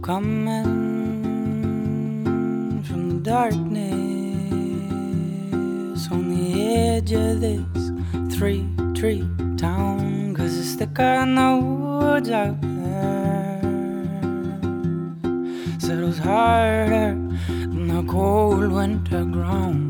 Coming from the darkness on the edge of this 3-tree town, 'cause it's thicker in the woods out there, settles harder than the cold winter ground.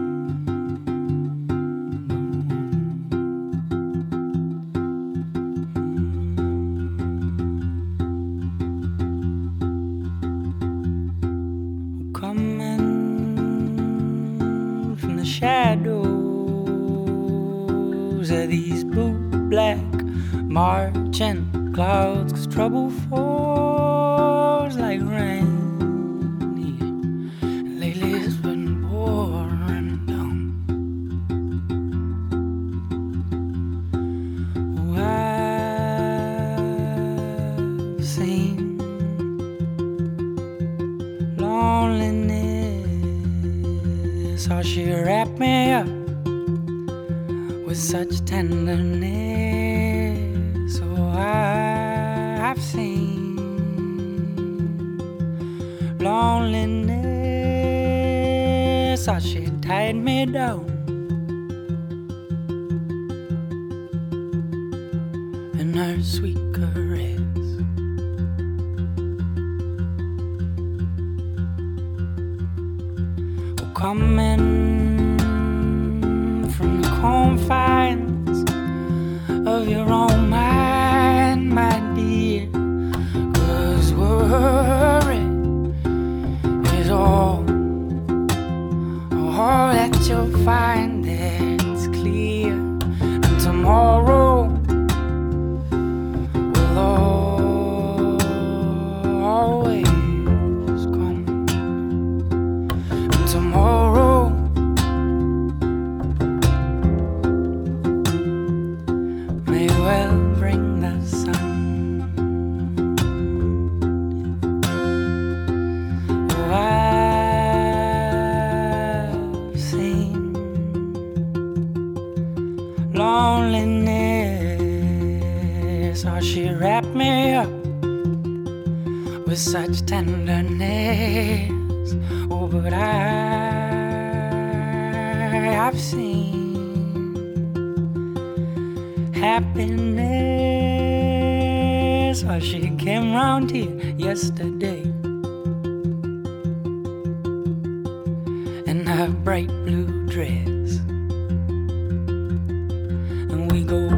Shadows of these blue black marching clouds, 'cause trouble falls like rain. Yeah. Lately it's been pouring down. Oh, I've seen loneliness, how she wrapped me up with such tenderness. Oh, I've seen loneliness, how she tied me down in her sweet caress. Oh, coming from the confines of your own mind, my dear, 'cause worry is all that you'll find that's clear, and tomorrow will always come, and tomorrow may well bring the sun. Oh, I've seen loneliness, how she wrapped me up with such tenderness. Oh, but I've seen happiness, how she came round here yesterday in her bright blue dress, and we go